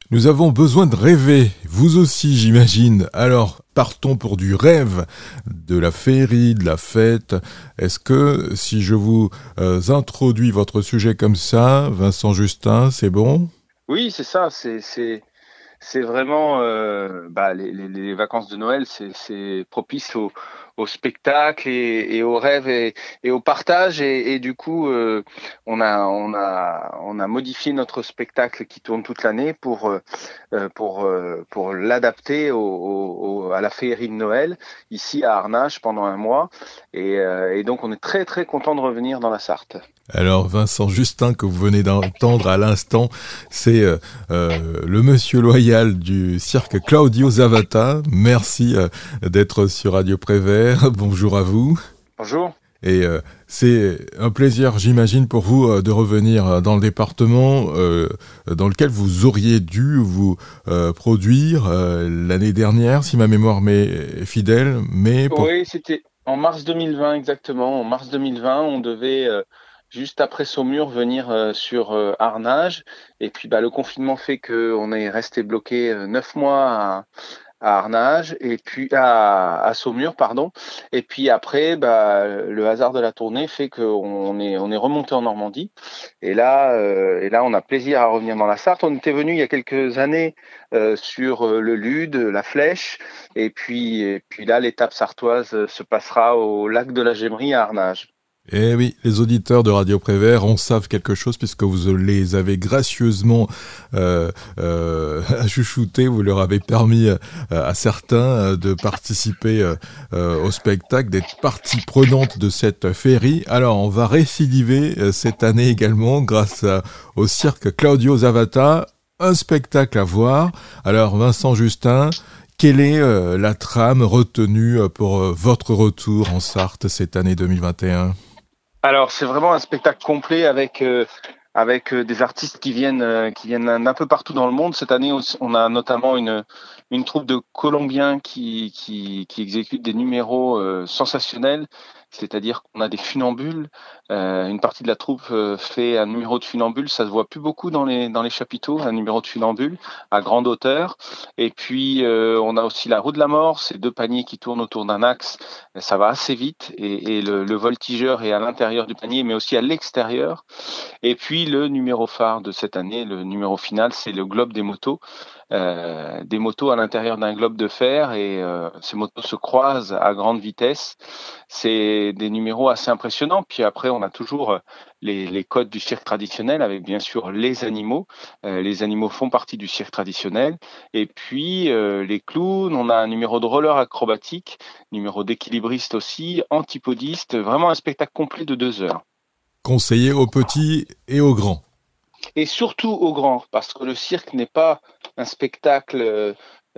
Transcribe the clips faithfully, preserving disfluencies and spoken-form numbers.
Nous avons besoin de rêver, vous aussi j'imagine. Alors partons pour du rêve, de la féerie, de la fête. Est-ce que si je vous euh, introduis votre sujet comme ça, Vincent Justin, c'est bon? Oui, c'est ça, c'est c'est c'est vraiment euh, bah, les, les, les vacances de Noël, c'est c'est propice au, au spectacle et, et au rêve et, et au partage et, et du coup euh, on a on a on a modifié notre spectacle qui tourne toute l'année pour euh, euh, pour euh, pour l'adapter au, au, au- à la féerie de Noël ici à Arnage pendant un mois et, euh, et donc on est très très content de revenir dans la Sarthe. Alors Vincent Justin que vous venez d'entendre à l'instant, c'est euh, euh, le monsieur loyal du cirque Claudio Zavata. Merci euh, d'être sur Radio Prévert. Bonjour à vous. Bonjour. Et euh, c'est un plaisir, j'imagine, pour vous euh, de revenir euh, dans le département euh, dans lequel vous auriez dû vous euh, produire euh, l'année dernière, si ma mémoire m'est fidèle, mais pour... Oui, c'était en mars deux mille vingt exactement. En mars deux mille vingt, on devait euh, juste après Saumur venir euh, sur euh, Arnage. Et puis bah, le confinement fait qu'on est resté bloqué euh, neuf mois à, à Arnage et puis à, à Saumur, pardon. Et puis après, bah, le hasard de la tournée fait qu'on est on est remonté en Normandie. Et là, euh, et là, on a plaisir à revenir dans la Sarthe. On était venu il y a quelques années euh, sur euh, le Lude, la Flèche. Et puis, et puis là, l'étape sartoise euh, se passera au lac de la Gemmerie à Arnage. Eh oui, les auditeurs de Radio Prévert en savent quelque chose puisque vous les avez gracieusement euh, euh, chouchoutés, vous leur avez permis euh, à certains euh, de participer euh, euh, au spectacle, d'être partie prenante de cette féerie. Alors, on va récidiver euh, cette année également grâce à- au cirque Claudio Zavata, un spectacle à voir. Alors, Vincent Justin, quelle est euh, la trame retenue euh, pour euh, votre retour en Sarthe cette année deux mille vingt et un? Alors, c'est vraiment un spectacle complet avec euh, avec euh, des artistes qui viennent euh, qui viennent d'un peu partout dans le monde. Cette année, aussi, on a notamment une une troupe de Colombiens qui qui qui exécute des numéros euh, sensationnels. C'est-à-dire qu'on a des funambules. Euh, une partie de la troupe euh, fait un numéro de funambule. Ça se voit plus beaucoup dans les dans les chapiteaux, un numéro de funambule à grande hauteur. Et puis euh, on a aussi la roue de la mort. C'est deux paniers qui tournent autour d'un axe. Ça va assez vite et, et le, le voltigeur est à l'intérieur du panier, mais aussi à l'extérieur. Et puis le numéro phare de cette année, le numéro final, c'est le globe des motos. Euh, des motos à l'intérieur d'un globe de fer et euh, ces motos se croisent à grande vitesse. C'est des numéros assez impressionnants. Puis après, on a toujours les, les codes du cirque traditionnel avec bien sûr les animaux. Euh, les animaux font partie du cirque traditionnel. Et puis euh, les clowns, on a un numéro de roller acrobatique, numéro d'équilibriste aussi, antipodiste, vraiment un spectacle complet de deux heures. Conseiller aux petits et aux grands. Et surtout aux grands, parce que le cirque n'est pas un spectacle euh,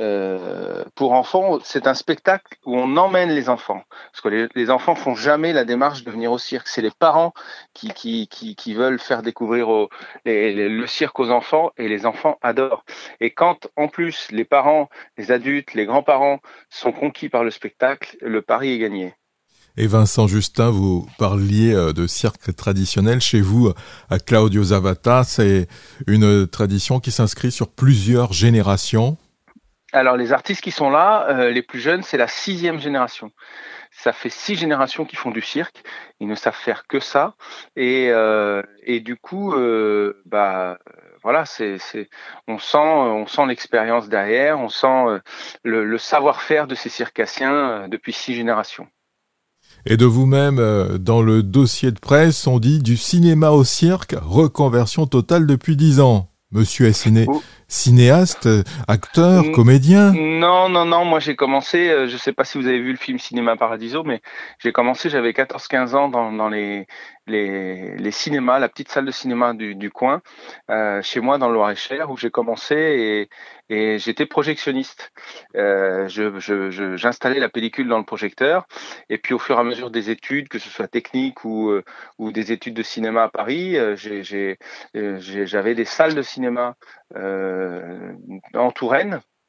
euh, pour enfants, c'est un spectacle où on emmène les enfants. Parce que les, les enfants font jamais la démarche de venir au cirque. C'est les parents qui, qui, qui, qui veulent faire découvrir au- les- les- le cirque aux enfants et les enfants adorent. Et quand en plus les parents, les adultes, les grands-parents sont conquis par le spectacle, le pari est gagné. Et Vincent Justin, vous parliez euh, de cirque traditionnel. Chez vous, à Claudio Zavata, c'est une tradition qui s'inscrit sur plusieurs générations. Alors les artistes qui sont là, euh, les plus jeunes, c'est la sixième génération. Ça fait six générations qui font du cirque. Ils ne savent faire que ça. Et, euh, et du coup, euh, bah, voilà, c'est, c'est, on sent, on sent l'expérience derrière, on sent euh, le, le savoir-faire de ces circassiens euh, depuis six générations. Et de vous-même, euh, dans le dossier de presse, on dit du cinéma au cirque, reconversion totale depuis dix ans. Monsieur est ciné- cinéaste, euh, acteur, N- comédien. Non, non, non, moi j'ai commencé, euh, je sais pas si vous avez vu le film Cinéma Paradiso, mais j'ai commencé, j'avais quatorze quinze ans dans, dans les, les, les cinémas, la petite salle de cinéma du, du coin, euh, chez moi dans le Loir-et-Cher, où j'ai commencé et, et j'étais projectionniste. Euh, je, je, je- j'installais la pellicule dans le projecteur et puis au fur et à mesure des études, que ce soit technique ou, euh, ou des études de cinéma à Paris, euh, j'ai, j'ai, euh, j'ai- j'avais des salles de cinéma euh, en Touraine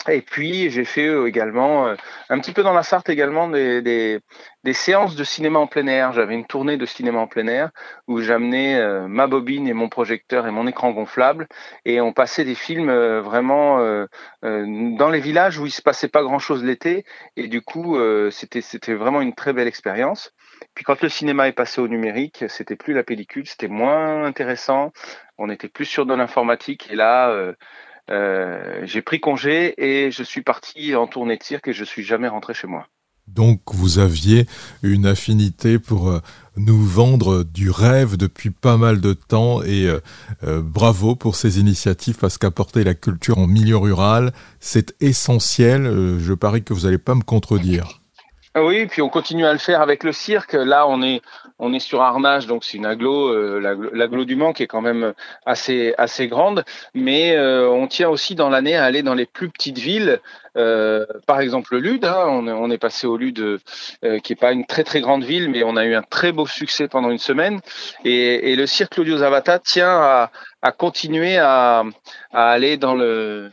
Et puis j'ai fait euh, également, euh, un petit peu dans la Sarthe également, des, des, des séances de cinéma en plein air. J'avais une tournée de cinéma en plein air où j'amenais euh, ma bobine et mon projecteur et mon écran gonflable et on passait des films euh, vraiment euh, euh, dans les villages où il se passait pas grand-chose l'été et du coup euh, c'était c'était vraiment une très belle expérience. Puis quand le cinéma est passé au numérique, c'était plus la pellicule, c'était moins intéressant. On était plus sur de l'informatique et là. Euh, Euh, j'ai pris congé et je suis parti en tournée de cirque et je suis jamais rentré chez moi. Donc vous aviez une affinité pour euh, nous vendre du rêve depuis pas mal de temps et euh, euh, bravo pour ces initiatives parce qu'apporter la culture en milieu rural, c'est essentiel. Euh, je parie que vous n'allez pas me contredire. Oui, puis on continue à le faire avec le cirque. Là, on est on est sur Arnage, donc c'est une agglo, euh, l'agglo, l'agglo du Mans qui est quand même assez assez grande. Mais euh, on tient aussi dans l'année à aller dans les plus petites villes. Euh, par exemple, le Lude. Hein, on, on est passé au Lude, euh, qui est pas une très très grande ville, mais on a eu un très beau succès pendant une semaine. Et, et le cirque Claudio Zavata tient à, à continuer à, à aller dans le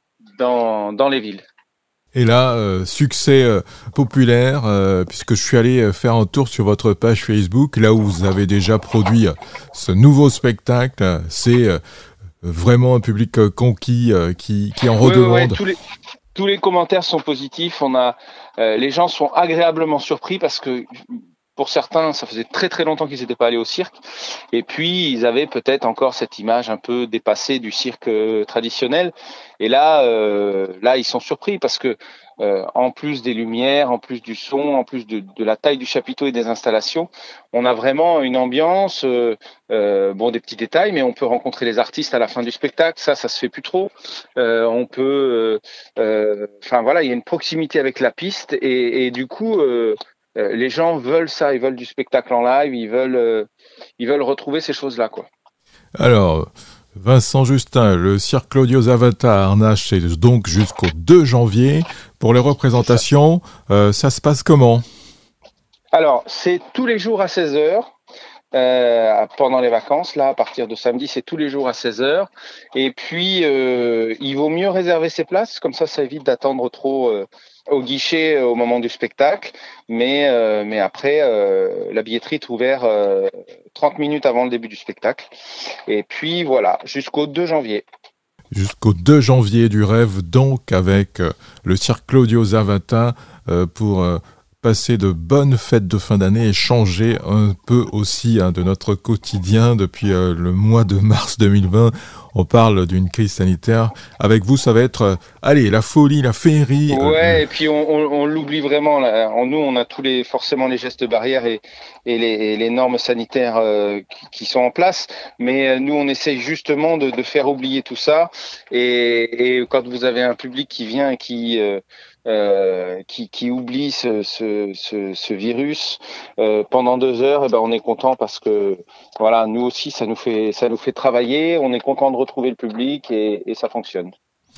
dans dans les villes. Et là, euh, succès euh, populaire, euh, puisque je suis allé faire un tour sur votre page Facebook, là où vous avez déjà produit euh, ce nouveau spectacle. C'est euh, vraiment un public euh, conquis euh, qui, qui en redemande. Ouais, ouais, tous les, tous les commentaires sont positifs. On a, euh, les gens sont agréablement surpris parce que pour certains, ça faisait très très longtemps qu'ils n'étaient pas allés au cirque. Et puis, ils avaient peut-être encore cette image un peu dépassée du cirque euh, traditionnel. Et là, euh, là, ils sont surpris parce que, euh, en plus des lumières, en plus du son, en plus de, de la taille du chapiteau et des installations, on a vraiment une ambiance. Euh, euh, bon, des petits détails, mais on peut rencontrer les artistes à la fin du spectacle. Ça, ça se fait plus trop. Euh, on peut, enfin euh, euh, voilà, il y a une proximité avec la piste et, et du coup. Euh, Euh, les gens veulent ça, ils veulent du spectacle en live, ils veulent, euh, ils veulent retrouver ces choses-là, quoi. Alors, Vincent Justin, le cirque Claudio Zavata à Arnage, c'est donc jusqu'au deux janvier. Pour les représentations, euh, ça se passe comment ? Alors, c'est tous les jours à seize heures. Euh, pendant les vacances, là, à partir de samedi, c'est tous les jours à seize heures. Et puis, euh, il vaut mieux réserver ses places, comme ça, ça évite d'attendre trop euh, au guichet euh, au moment du spectacle. Mais, euh, mais après, euh, la billetterie est ouverte euh, trente minutes avant le début du spectacle. Et puis, voilà, jusqu'au deux janvier. Jusqu'au deux janvier du rêve, donc, avec euh, le cirque Claudio Zavata euh, pour... Euh, passer de bonnes fêtes de fin d'année et changer un peu aussi hein, de notre quotidien depuis euh, le mois de mars deux mille vingt. On parle d'une crise sanitaire. Avec vous, ça va être, euh, allez, la folie, la féerie. Ouais, euh, et puis on, on, on l'oublie vraiment. Là. En nous, on a tous les forcément les gestes barrières et, et, les, et les normes sanitaires euh, qui, qui sont en place. Mais euh, nous, on essaye justement de, de faire oublier tout ça. Et, et quand vous avez un public qui vient et qui euh, Euh, qui, qui oublie ce, ce, ce, ce virus euh, pendant deux heures, et ben on est content parce que voilà, nous aussi ça nous fait ça nous fait travailler. On est content de retrouver le public et, et ça fonctionne.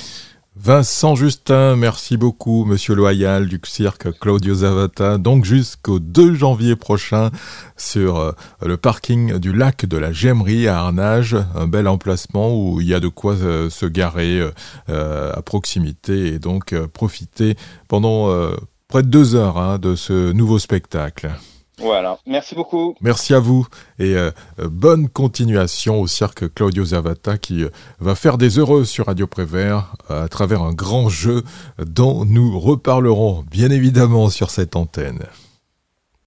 Vincent Justin, merci beaucoup, monsieur Loyal du cirque Claudio Zavata. Donc jusqu'au deux janvier prochain sur euh, le parking du lac de la Gemmerie à Arnage, un bel emplacement où il y a de quoi euh, se garer euh, à proximité et donc euh, profiter pendant euh, près de deux heures hein, de ce nouveau spectacle. Voilà, merci beaucoup. Merci à vous et euh, bonne continuation au cirque Claudio Zavata qui euh, va faire des heureux sur Radio Prévert euh, à travers un grand jeu dont nous reparlerons bien évidemment sur cette antenne.